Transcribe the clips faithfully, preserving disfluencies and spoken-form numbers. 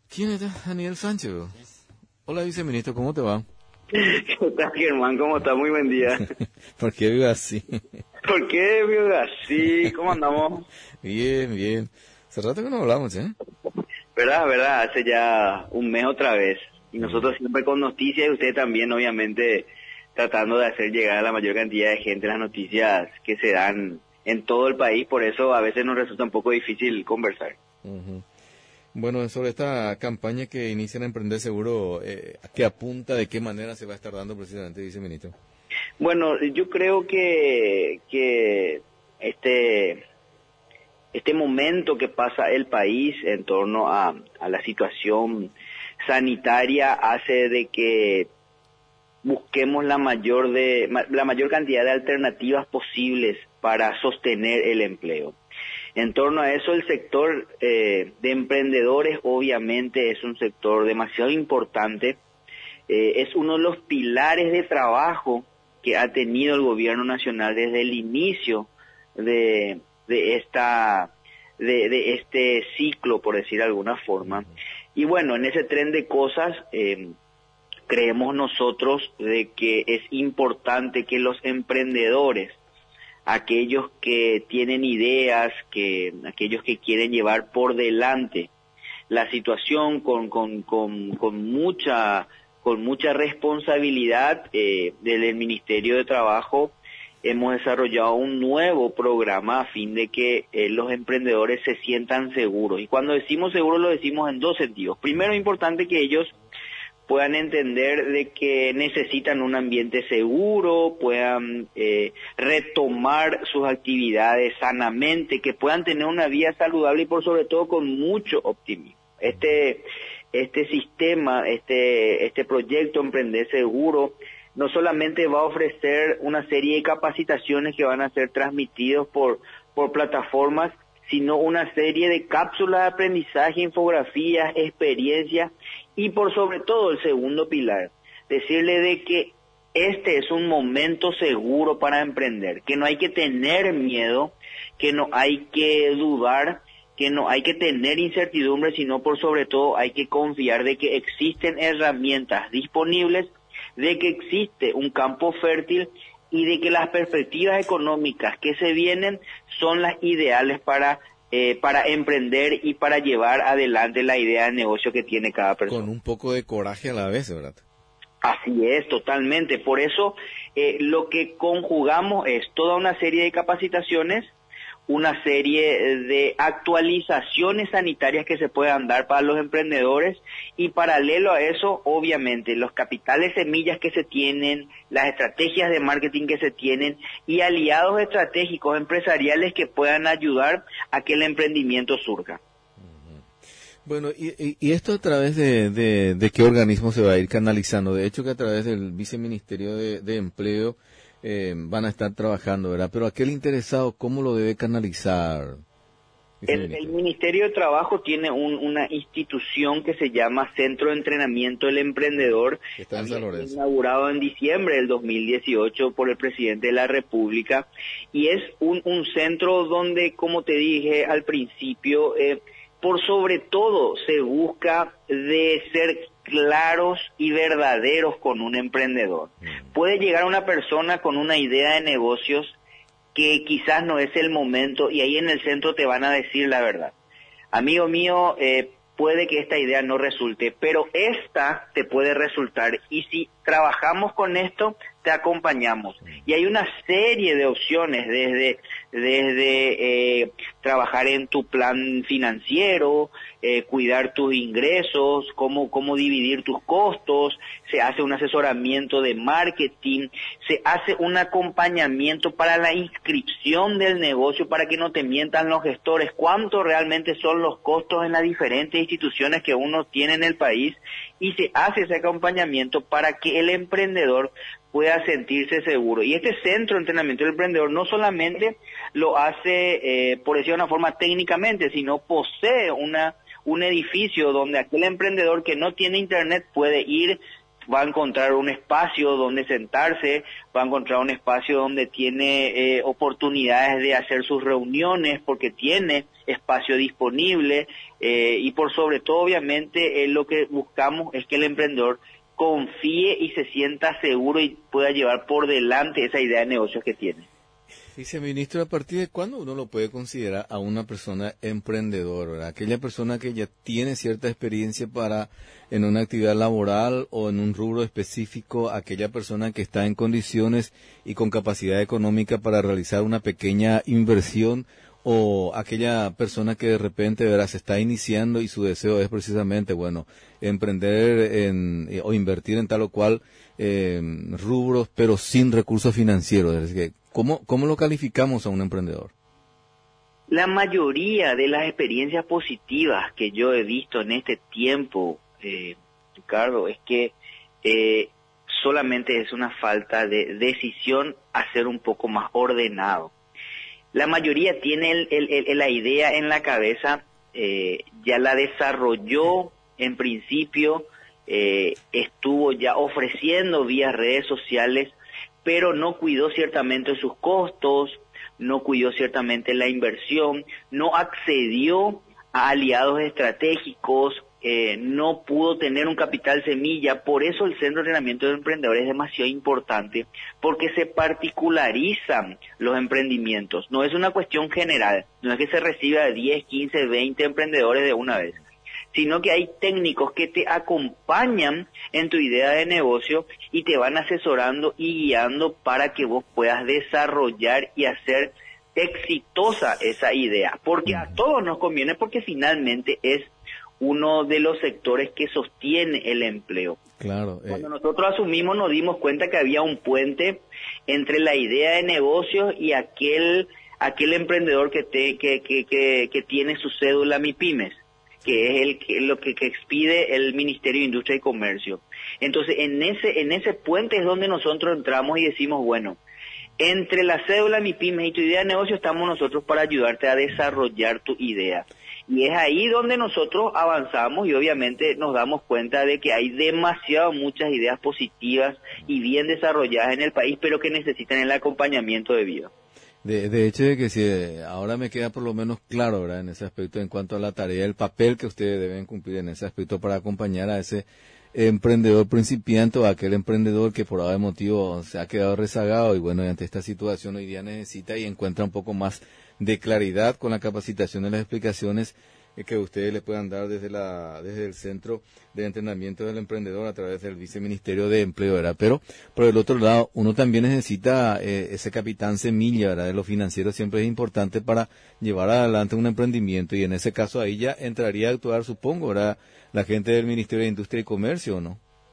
¿Quién es Daniel Sánchez? Hola, viceministro, ¿cómo te va? ¿Qué tal, Germán? ¿Cómo estás? Muy buen día. ¿Por qué vive así? ¿Por qué vive así? ¿Cómo andamos? Bien, bien. Hace rato que no hablamos, ¿eh? ¿Verdad, verdad? Hace ya un mes otra vez. Y nosotros siempre con noticias y usted también, obviamente, tratando de hacer llegar a la mayor cantidad de gente las noticias que se dan en todo el país. Por eso a veces nos resulta un poco difícil conversar. Uh-huh. Bueno, sobre esta campaña que inician a Emprender Seguro, eh, ¿a qué apunta? ¿De qué manera se va a estar dando precisamente, viceministro? Bueno, yo creo que, que este, este momento que pasa el país en torno a, a la situación sanitaria hace de que busquemos la mayor de la mayor cantidad de alternativas posibles para sostener el empleo. En torno a eso, el sector eh, de emprendedores obviamente es un sector demasiado importante, eh, es uno de los pilares de trabajo que ha tenido el gobierno nacional desde el inicio de, de esta de, de este ciclo, por decir de alguna forma. Y bueno, en ese tren de cosas, eh, creemos nosotros de que es importante que los emprendedores, aquellos que tienen ideas, que aquellos que quieren llevar por delante la situación con con con, con mucha con mucha responsabilidad, eh, desde el Ministerio de Trabajo hemos desarrollado un nuevo programa a fin de que eh, los emprendedores se sientan seguros. Y cuando decimos seguros lo decimos en dos sentidos. Primero, es importante que ellos puedan entender de que necesitan un ambiente seguro, puedan eh, retomar sus actividades sanamente, que puedan tener una vida saludable y por sobre todo con mucho optimismo. Este este sistema, este este proyecto Emprender Seguro no solamente va a ofrecer una serie de capacitaciones que van a ser transmitidos por por plataformas, sino una serie de cápsulas de aprendizaje, infografías, experiencias y por sobre todo el segundo pilar, decirle de que este es un momento seguro para emprender, que no hay que tener miedo, que no hay que dudar, que no hay que tener incertidumbre, sino por sobre todo hay que confiar de que existen herramientas disponibles, de que existe un campo fértil y de que las perspectivas económicas que se vienen son las ideales para eh, para emprender y para llevar adelante la idea de negocio que tiene cada persona. Con un poco de coraje a la vez, ¿verdad? Así es, totalmente. Por eso eh, lo que conjugamos es toda una serie de capacitaciones, una serie de actualizaciones sanitarias que se puedan dar para los emprendedores y paralelo a eso, obviamente, los capitales semillas que se tienen, las estrategias de marketing que se tienen y aliados estratégicos empresariales que puedan ayudar a que el emprendimiento surja. Bueno, y, y, y esto a través de, de, de qué organismo se va a ir canalizando. De hecho que a través del Viceministerio de, de Empleo eh, van a estar trabajando, ¿verdad? Pero aquel interesado, ¿cómo lo debe canalizar? El, el Ministerio de Trabajo tiene un, una institución que se llama Centro de Entrenamiento del Emprendedor, está en San Lorenzo, inaugurado en diciembre del dos mil dieciocho por el presidente de la República, y es un, un centro donde, como te dije al principio, eh, por sobre todo se busca de ser claros y verdaderos con un emprendedor. Puede llegar una persona con una idea de negocios que quizás no es el momento y ahí en el centro te van a decir la verdad. Amigo mío, eh, puede que esta idea no resulte, pero esta te puede resultar y si trabajamos con esto, te acompañamos. Y hay una serie de opciones, desde desde eh, trabajar en tu plan financiero, eh, cuidar tus ingresos, cómo, cómo dividir tus costos, se hace un asesoramiento de marketing, se hace un acompañamiento para la inscripción del negocio para que no te mientan los gestores, cuánto realmente son los costos en las diferentes instituciones que uno tiene en el país y se hace ese acompañamiento para que el emprendedor pueda sentirse seguro. Y este centro de entrenamiento del emprendedor no solamente lo hace, eh, por decir de una forma técnicamente, sino posee una un edificio donde aquel emprendedor que no tiene internet puede ir, va a encontrar un espacio donde sentarse, va a encontrar un espacio donde tiene eh, oportunidades de hacer sus reuniones porque tiene espacio disponible eh, y por sobre todo obviamente eh, lo que buscamos es que el emprendedor confíe y se sienta seguro y pueda llevar por delante esa idea de negocios que tiene. Viceministro, ¿a partir de cuándo uno lo puede considerar a una persona emprendedora, ¿verdad? Aquella persona que ya tiene cierta experiencia para en una actividad laboral o en un rubro específico, aquella persona que está en condiciones y con capacidad económica para realizar una pequeña inversión, o aquella persona que de repente, ¿verdad?, se está iniciando y su deseo es precisamente, bueno, emprender en, o invertir en tal o cual eh, rubros, pero sin recursos financieros. Es decir, ¿cómo, ¿cómo lo calificamos a un emprendedor? La mayoría de las experiencias positivas que yo he visto en este tiempo, eh, Ricardo, es que eh, solamente es una falta de decisión a ser un poco más ordenado. La mayoría tiene el, el, el, la idea en la cabeza, eh, ya la desarrolló en principio, eh, estuvo ya ofreciendo vía redes sociales, pero no cuidó ciertamente sus costos, no cuidó ciertamente la inversión, no accedió a aliados estratégicos, eh, no pudo tener un capital semilla. Por eso el Centro de Entrenamiento de Emprendedores es demasiado importante, porque se particularizan los emprendimientos. No es una cuestión general, no es que se reciba diez, quince, veinte emprendedores de una vez, sino que hay técnicos que te acompañan en tu idea de negocio y te van asesorando y guiando para que vos puedas desarrollar y hacer exitosa esa idea, porque a todos nos conviene, porque finalmente es uno de los sectores que sostiene el empleo. Claro. Eh. Cuando nosotros asumimos nos dimos cuenta que había un puente entre la idea de negocio y aquel aquel emprendedor que te, que, que, que, que tiene su cédula MIPYMES, que es el que lo que, que expide el Ministerio de Industria y Comercio. Entonces, en ese en ese puente es donde nosotros entramos y decimos, bueno, entre la cédula MIPYMES y tu idea de negocio estamos nosotros para ayudarte a desarrollar tu idea. Y es ahí donde nosotros avanzamos y obviamente nos damos cuenta de que hay demasiadas muchas ideas positivas y bien desarrolladas en el país, pero que necesitan el acompañamiento debido. De, de hecho, de que si ahora me queda por lo menos claro, ¿verdad?, en ese aspecto, en cuanto a la tarea, el papel que ustedes deben cumplir en ese aspecto para acompañar a ese emprendedor principiante o a aquel emprendedor que por algún motivo se ha quedado rezagado y bueno, ante esta situación hoy día necesita y encuentra un poco más de claridad con la capacitación y las explicaciones que ustedes le puedan dar desde la desde el Centro de Entrenamiento del Emprendedor a través del Viceministerio de Empleo, ¿verdad? Pero por el otro lado, uno también necesita eh, ese capitán semilla, ¿verdad? De lo financiero siempre es importante para llevar adelante un emprendimiento y en ese caso ahí ya entraría a actuar, supongo, ¿verdad?, la gente del Ministerio de Industria y Comercio, ¿o no?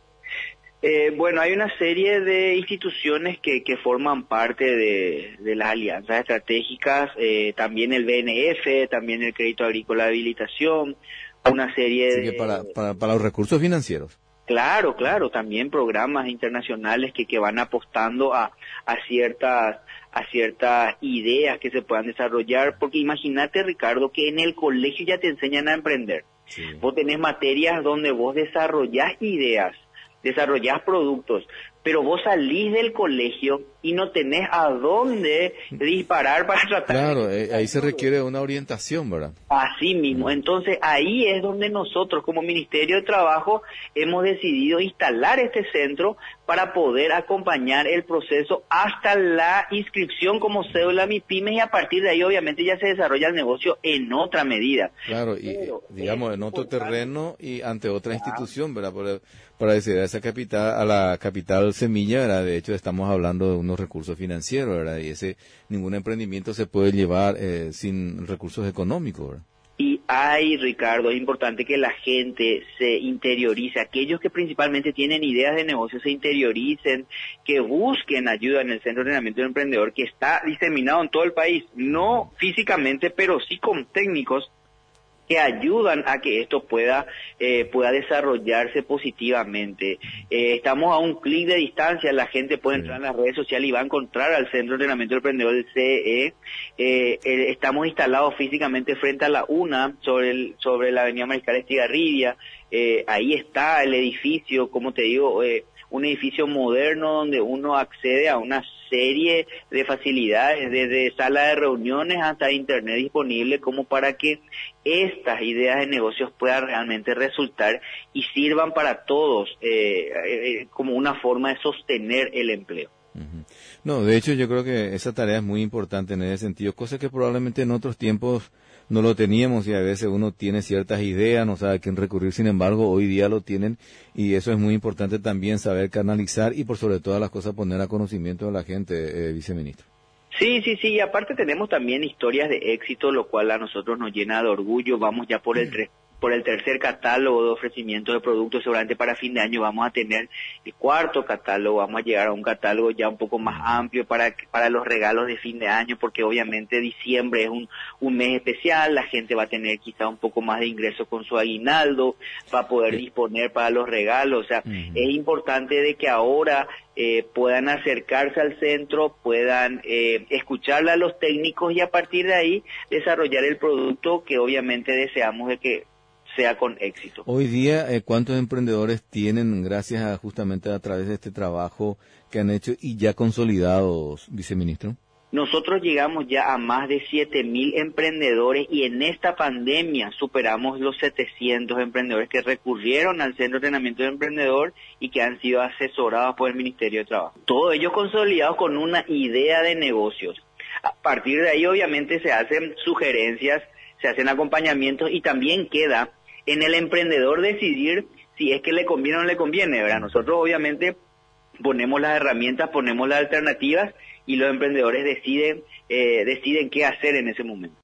Eh, bueno, hay una serie de instituciones que, que forman parte de, de las alianzas estratégicas, eh, también el B N F, también el Crédito Agrícola de Habilitación, una serie Así que de... para, para, para los recursos financieros. Claro, claro, también programas internacionales que, que van apostando a, a ciertas a ciertas ideas que se puedan desarrollar, porque imagínate, Ricardo, que en el colegio ya te enseñan a emprender. Sí. Vos tenés materias donde vos desarrollás ideas, desarrollás productos, pero vos salís del colegio y no tenés a dónde disparar para tratar. Claro, de... ahí se requiere una orientación, ¿verdad? Así mismo, entonces ahí es donde nosotros como Ministerio de Trabajo hemos decidido instalar este centro para poder acompañar el proceso hasta la inscripción como cédula MIPYMES y a partir de ahí obviamente ya se desarrolla el negocio en otra medida. Claro, y pero, digamos en otro terreno y ante otra ah. institución, ¿verdad? Para, para acceder a esa capital, a la capital semilla, ¿verdad? De hecho estamos hablando de unos recursos financieros, ¿verdad? Y ese ningún emprendimiento se puede llevar eh, sin recursos económicos, ¿verdad? Y hay, Ricardo, es importante que la gente se interiorice, aquellos que principalmente tienen ideas de negocio se interioricen, que busquen ayuda en el Centro de Entrenamiento del Emprendedor, que está diseminado en todo el país, no físicamente, pero sí con técnicos que ayudan a que esto pueda eh, pueda desarrollarse positivamente. Eh, estamos a un clic de distancia, la gente puede sí. entrar en las redes sociales y va a encontrar al Centro de Entrenamiento del Emprendedor del C E E. Eh, eh, estamos instalados físicamente frente a la UNA, sobre el, sobre la avenida Mariscal Estigarribia. Eh, ahí está el edificio, como te digo, eh, un edificio moderno donde uno accede a una serie de facilidades, desde sala de reuniones hasta internet disponible, como para que estas ideas de negocios puedan realmente resultar y sirvan para todos eh, eh, como una forma de sostener el empleo. No, de hecho yo creo que esa tarea es muy importante en ese sentido, cosa que probablemente en otros tiempos no lo teníamos y a veces uno tiene ciertas ideas, no sabe a quién recurrir, sin embargo hoy día lo tienen y eso es muy importante también saber canalizar y por sobre todas las cosas poner a conocimiento de la gente, eh, viceministro. Sí, sí, sí, y aparte tenemos también historias de éxito, lo cual a nosotros nos llena de orgullo. Vamos ya por el tres por el tercer catálogo de ofrecimiento de productos, seguramente para fin de año vamos a tener el cuarto catálogo, vamos a llegar a un catálogo ya un poco más amplio para para los regalos de fin de año, porque obviamente diciembre es un, un mes especial, la gente va a tener quizá un poco más de ingresos con su aguinaldo, va a poder disponer para los regalos, o sea, uh-huh. es importante de que ahora eh, puedan acercarse al centro, puedan eh, escucharle a los técnicos y a partir de ahí desarrollar el producto que obviamente deseamos de que sea con éxito. Hoy día, eh, ¿cuántos emprendedores tienen, gracias a justamente a través de este trabajo que han hecho y ya consolidados, viceministro? Nosotros llegamos ya a más de siete mil emprendedores y en esta pandemia superamos los setecientos emprendedores que recurrieron al Centro de Entrenamiento del Emprendedor y que han sido asesorados por el Ministerio de Trabajo. Todos ellos consolidados con una idea de negocios. A partir de ahí obviamente se hacen sugerencias, se hacen acompañamientos y también queda en el emprendedor decidir si es que le conviene o no le conviene, ¿verdad? Nosotros obviamente ponemos las herramientas, ponemos las alternativas y los emprendedores deciden eh, deciden qué hacer en ese momento.